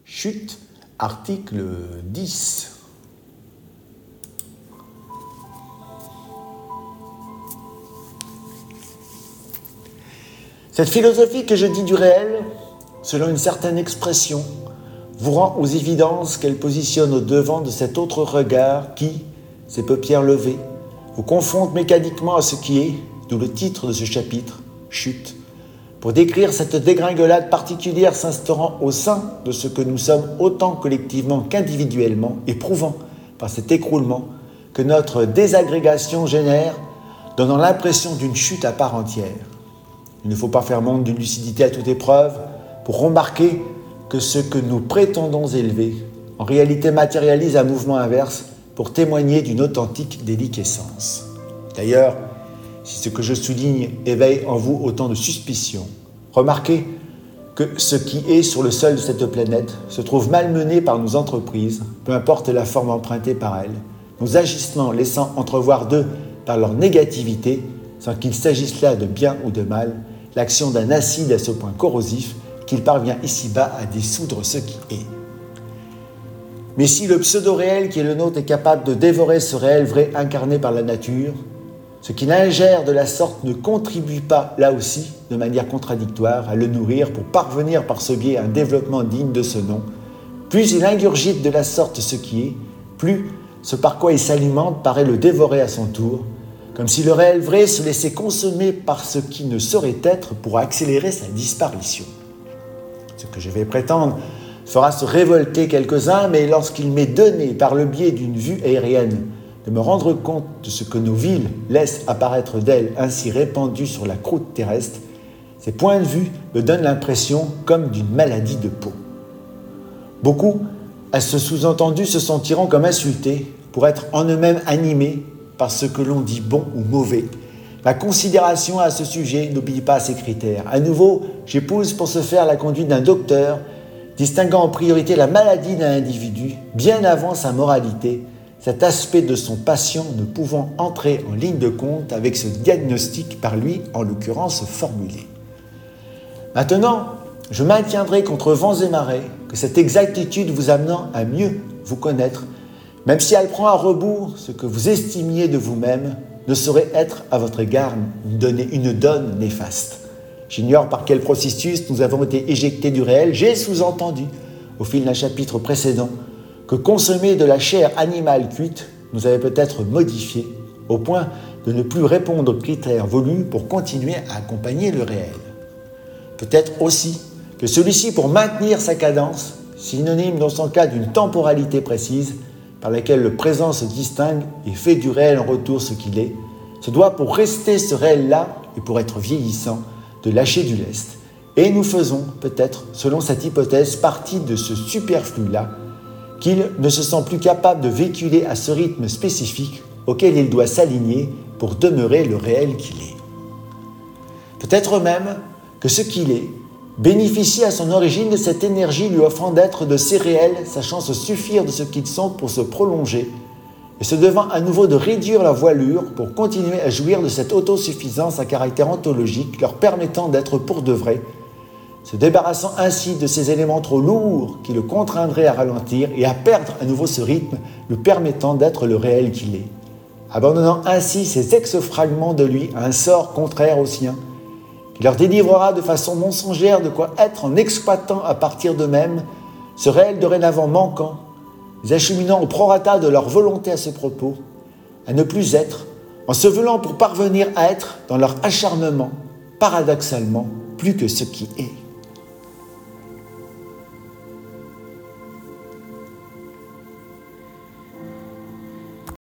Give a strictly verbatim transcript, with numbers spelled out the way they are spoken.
Chute, article dix. Cette philosophie que je dis du réel, selon une certaine expression, vous rend aux évidences qu'elle positionne au devant de cet autre regard qui, ses paupières levées, vous confronte mécaniquement à ce qui est, d'où le titre de ce chapitre, Chute, pour décrire cette dégringolade particulière s'instaurant au sein de ce que nous sommes autant collectivement qu'individuellement, et prouvant par cet écroulement que notre désagrégation génère, donnant l'impression d'une chute à part entière. Il ne faut pas faire montre d'une lucidité à toute épreuve pour remarquer que ce que nous prétendons élever, en réalité matérialise un mouvement inverse pour témoigner d'une authentique déliquescence. D'ailleurs, si ce que je souligne éveille en vous autant de suspicion, remarquez que ce qui est sur le sol de cette planète se trouve malmené par nos entreprises, peu importe la forme empruntée par elles, nos agissements laissant entrevoir d'eux par leur négativité, sans qu'il s'agisse là de bien ou de mal, l'action d'un acide à ce point corrosif qu'il parvient ici-bas à dissoudre ce qui est. Mais si le pseudo-réel qui est le nôtre est capable de dévorer ce réel vrai incarné par la nature, ce qui l'ingère de la sorte ne contribue pas, là aussi, de manière contradictoire, à le nourrir pour parvenir par ce biais à un développement digne de ce nom. Plus il ingurgite de la sorte ce qui est, plus ce par quoi il s'alimente paraît le dévorer à son tour, comme si le réel vrai se laissait consommer par ce qui ne saurait être pour accélérer sa disparition. Ce que je vais prétendre fera se révolter quelques-uns, mais lorsqu'il m'est donné, par le biais d'une vue aérienne, de me rendre compte de ce que nos villes laissent apparaître d'elles ainsi répandues sur la croûte terrestre, ces points de vue me donnent l'impression comme d'une maladie de peau. Beaucoup, à ce sous-entendu, se sentiront comme insultés pour être en eux-mêmes animés par ce que l'on dit bon ou mauvais. Ma considération à ce sujet n'oublie pas ces critères. À nouveau, j'épouse pour ce faire la conduite d'un docteur, distinguant en priorité la maladie d'un individu, bien avant sa moralité, cet aspect de son patient ne pouvant entrer en ligne de compte avec ce diagnostic par lui, en l'occurrence, formulé. Maintenant, je maintiendrai contre vents et marées que cette exactitude vous amenant à mieux vous connaître, même si elle prend à rebours ce que vous estimiez de vous-même, ne saurait être à votre égard donner une donne néfaste. J'ignore par quel processus nous avons été éjectés du réel. J'ai sous-entendu, au fil d'un chapitre précédent, que consommer de la chair animale cuite nous avait peut-être modifié, au point de ne plus répondre aux critères voulus pour continuer à accompagner le réel. Peut-être aussi que celui-ci, pour maintenir sa cadence, synonyme dans son cas d'une temporalité précise, par laquelle le présent se distingue et fait du réel en retour ce qu'il est, se doit pour rester ce réel-là et pour être vieillissant, de lâcher du lest. Et nous faisons, peut-être, selon cette hypothèse, partie de ce superflu-là, qu'il ne se sent plus capable de véhiculer à ce rythme spécifique auquel il doit s'aligner pour demeurer le réel qu'il est. Peut-être même que ce qu'il est bénéficie à son origine de cette énergie lui offrant d'être de ces réels, sachant se suffire de ce qu'ils sont pour se prolonger, et se devant à nouveau de réduire la voilure pour continuer à jouir de cette autosuffisance à caractère ontologique leur permettant d'être pour de vrai, se débarrassant ainsi de ces éléments trop lourds qui le contraindraient à ralentir et à perdre à nouveau ce rythme lui permettant d'être le réel qu'il est, abandonnant ainsi ces ex-fragments de lui à un sort contraire au sien, qui leur délivrera de façon mensongère de quoi être en exploitant à partir d'eux-mêmes ce réel dorénavant manquant, les acheminant au prorata de leur volonté à ce propos, à ne plus être, en se voulant pour parvenir à être dans leur acharnement, paradoxalement, plus que ce qui est.